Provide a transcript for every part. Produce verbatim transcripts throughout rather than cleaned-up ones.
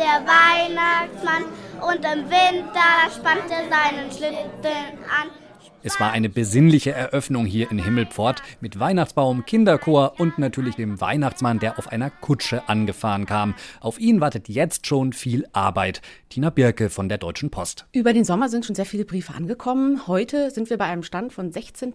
der Weihnachtsmann und im Winter spannt er seinen Schlitten an. Es war eine besinnliche Eröffnung hier in Himmelpfort mit Weihnachtsbaum, Kinderchor und natürlich dem Weihnachtsmann, der auf einer Kutsche angefahren kam. Auf ihn wartet jetzt schon viel Arbeit. Tina Birke von der Deutschen Post. Über den Sommer sind schon sehr viele Briefe angekommen. Heute sind wir bei einem Stand von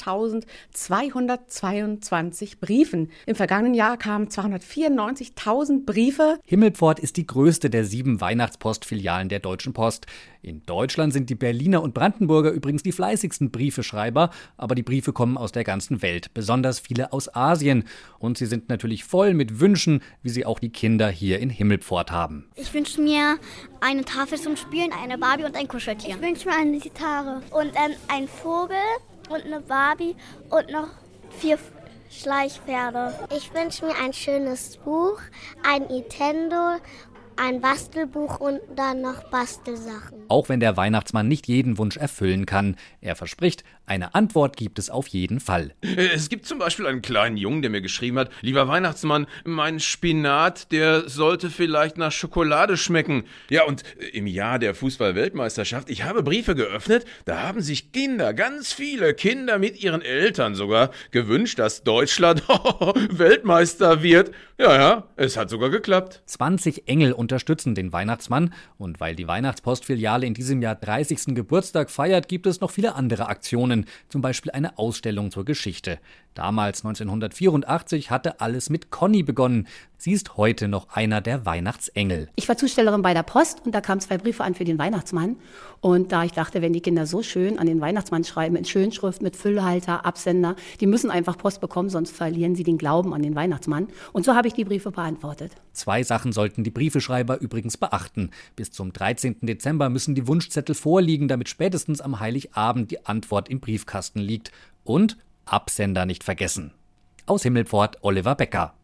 sechzehntausendzweihundertzweiundzwanzig Briefen. Im vergangenen Jahr kamen zweihundertvierundneunzigtausend Briefe. Himmelpfort ist die größte der sieben Weihnachtspostfilialen der Deutschen Post. In Deutschland sind die Berliner und Brandenburger übrigens die fleißigsten Briefeschreiber, aber die Briefe kommen aus der ganzen Welt, besonders viele aus Asien. Und sie sind natürlich voll mit Wünschen, wie sie auch die Kinder hier in Himmelpfort haben. Ich wünsche mir eine Tafel zum Spielen, eine Barbie und ein Kuscheltier. Ich wünsche mir eine Gitarre und ähm, einen Vogel und eine Barbie und noch vier Schleichpferde. Ich wünsche mir ein schönes Buch, ein Nintendo, ein Bastelbuch und dann noch Bastelsachen. Auch wenn der Weihnachtsmann nicht jeden Wunsch erfüllen kann. Er verspricht, eine Antwort gibt es auf jeden Fall. Es gibt zum Beispiel einen kleinen Jungen, der mir geschrieben hat: Lieber Weihnachtsmann, mein Spinat, der sollte vielleicht nach Schokolade schmecken. Ja, und im Jahr der Fußball-Weltmeisterschaft, ich habe Briefe geöffnet, da haben sich Kinder, ganz viele Kinder mit ihren Eltern sogar gewünscht, dass Deutschland Weltmeister wird. Ja, ja, es hat sogar geklappt. zwanzig Engel unterstützen den Weihnachtsmann. Und weil die Weihnachtspostfiliale in diesem Jahr dreißigsten Geburtstag feiert, gibt es noch viele andere Aktionen. Zum Beispiel eine Ausstellung zur Geschichte. Damals, neunzehnhundertvierundachtzig, hatte alles mit Conny begonnen. Sie ist heute noch einer der Weihnachtsengel. Ich war Zustellerin bei der Post und da kamen zwei Briefe an für den Weihnachtsmann. Und da ich dachte, wenn die Kinder so schön an den Weihnachtsmann schreiben, in Schönschrift, mit Füllhalter, Absender, die müssen einfach Post bekommen, sonst verlieren sie den Glauben an den Weihnachtsmann. Und so habe ich die Briefe beantwortet. Zwei Sachen sollten die Briefeschreiber übrigens beachten. Bis zum dreizehnten Dezember müssen die Wunschzettel vorliegen, damit spätestens am Heiligabend die Antwort im Briefkasten liegt. Und Absender nicht vergessen. Aus Himmelpfort, Oliver Becker.